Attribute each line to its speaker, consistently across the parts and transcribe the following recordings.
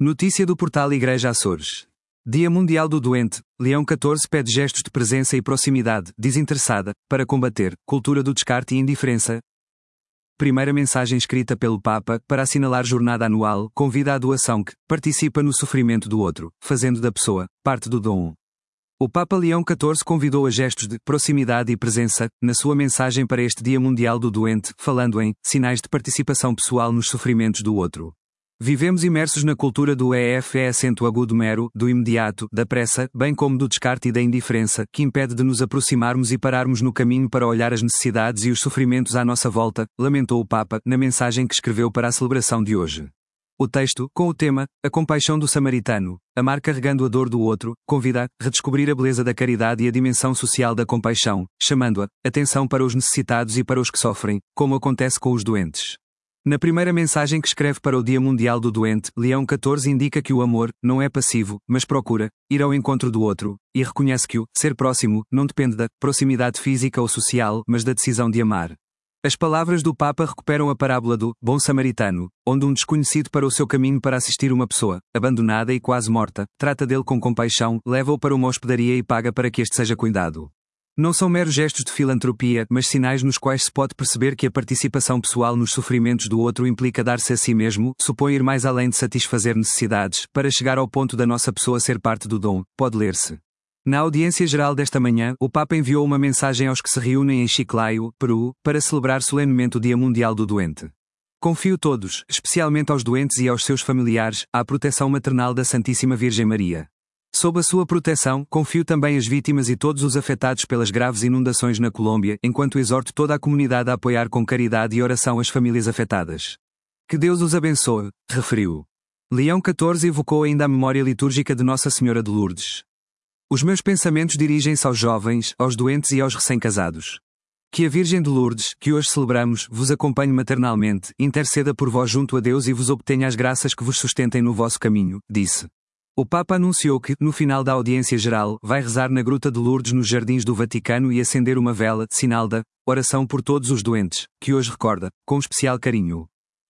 Speaker 1: Notícia do portal Igreja Açores. Dia Mundial do Doente. Leão XIV pede gestos de presença e proximidade, desinteressada, para combater cultura do descarte e indiferença. Primeira mensagem escrita pelo Papa, para assinalar jornada anual, convida à doação que participa no sofrimento do outro, fazendo da pessoa parte do dom. O Papa Leão XIV convidou a gestos de proximidade e presença, na sua mensagem para este Dia Mundial do Doente, falando em sinais de participação pessoal nos sofrimentos do outro. Vivemos imersos na cultura do acento agudo mero, do imediato, da pressa, bem como do descarte e da indiferença, que impede de nos aproximarmos e pararmos no caminho para olhar as necessidades e os sofrimentos à nossa volta, lamentou o Papa, na mensagem que escreveu para a celebração de hoje. O texto, com o tema, A Compaixão do Samaritano, amar carregando a dor do outro, convida a redescobrir a beleza da caridade e a dimensão social da compaixão, chamando a atenção para os necessitados e para os que sofrem, como acontece com os doentes. Na primeira mensagem que escreve para o Dia Mundial do Doente, Leão XIV indica que o amor não é passivo, mas procura ir ao encontro do outro, e reconhece que o ser próximo não depende da proximidade física ou social, mas da decisão de amar. As palavras do Papa recuperam a parábola do bom samaritano, onde um desconhecido parou seu caminho para assistir uma pessoa, abandonada e quase morta, trata dele com compaixão, leva-o para uma hospedaria e paga para que este seja cuidado. Não são meros gestos de filantropia, mas sinais nos quais se pode perceber que a participação pessoal nos sofrimentos do outro implica dar-se a si mesmo, supõe ir mais além de satisfazer necessidades, para chegar ao ponto da nossa pessoa ser parte do dom, pode ler-se. Na audiência geral desta manhã, o Papa enviou uma mensagem aos que se reúnem em Chiclayo, Peru, para celebrar solenemente o Dia Mundial do Doente. Confio todos, especialmente aos doentes e aos seus familiares, à proteção maternal da Santíssima Virgem Maria. Sob a sua proteção, confio também as vítimas e todos os afetados pelas graves inundações na Colômbia, enquanto exorto toda a comunidade a apoiar com caridade e oração as famílias afetadas. Que Deus os abençoe, referiu. Leão XIV evocou ainda a memória litúrgica de Nossa Senhora de Lourdes. Os meus pensamentos dirigem-se aos jovens, aos doentes e aos recém-casados. Que a Virgem de Lourdes, que hoje celebramos, vos acompanhe maternalmente, interceda por vós junto a Deus e vos obtenha as graças que vos sustentem no vosso caminho, disse. O Papa anunciou que, no final da audiência geral, vai rezar na Gruta de Lourdes nos Jardins do Vaticano e acender uma vela, sinal da oração por todos os doentes, que hoje recorda, com especial carinho.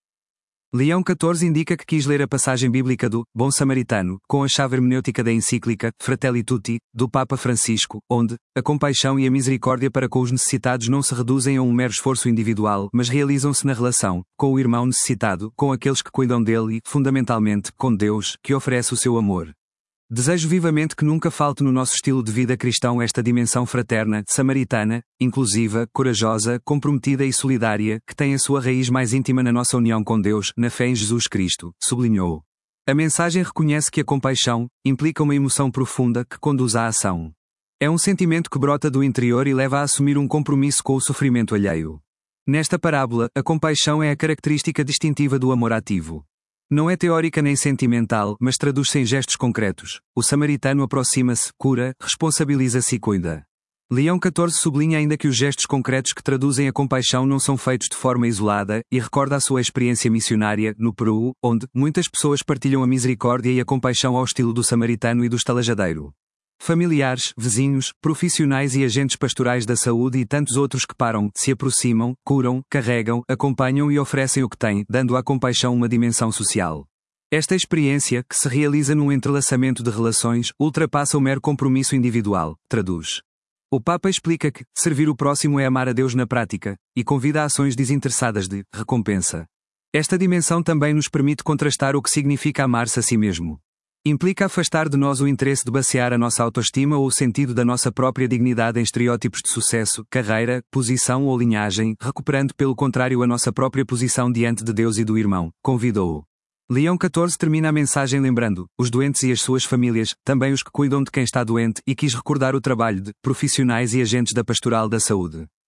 Speaker 1: Leão XIV indica que quis ler a passagem bíblica do Bom Samaritano, com a chave hermenêutica da encíclica Fratelli Tutti, do Papa Francisco, onde a compaixão e a misericórdia para com os necessitados não se reduzem a um mero esforço individual, mas realizam-se na relação com o irmão necessitado, com aqueles que cuidam dele e, fundamentalmente, com Deus, que oferece o seu amor. Desejo vivamente que nunca falte no nosso estilo de vida cristão esta dimensão fraterna, samaritana, inclusiva, corajosa, comprometida e solidária, que tem a sua raiz mais íntima na nossa união com Deus, na fé em Jesus Cristo, sublinhou. A mensagem reconhece que a compaixão implica uma emoção profunda que conduz à ação. É um sentimento que brota do interior e leva a assumir um compromisso com o sofrimento alheio. Nesta parábola, a compaixão é a característica distintiva do amor ativo. Não é teórica nem sentimental, mas traduz-se em gestos concretos. O samaritano aproxima-se, cura, responsabiliza-se e cuida. Leão XIV sublinha ainda que os gestos concretos que traduzem a compaixão não são feitos de forma isolada, e recorda a sua experiência missionária, no Peru, onde muitas pessoas partilham a misericórdia e a compaixão ao estilo do samaritano e do estalajadeiro. Familiares, vizinhos, profissionais e agentes pastorais da saúde e tantos outros que param, se aproximam, curam, carregam, acompanham e oferecem o que têm, dando à compaixão uma dimensão social. Esta experiência, que se realiza num entrelaçamento de relações, ultrapassa o mero compromisso individual, traduz. O Papa explica que servir o próximo é amar a Deus na prática, e convida a ações desinteressadas de recompensa. Esta dimensão também nos permite contrastar o que significa amar-se a si mesmo. Implica afastar de nós o interesse de basear a nossa autoestima ou o sentido da nossa própria dignidade em estereótipos de sucesso, carreira, posição ou linhagem, recuperando pelo contrário a nossa própria posição diante de Deus e do irmão, convidou-o. Leão XIV termina a mensagem lembrando os doentes e as suas famílias, também os que cuidam de quem está doente, e quis recordar o trabalho de profissionais e agentes da pastoral da saúde.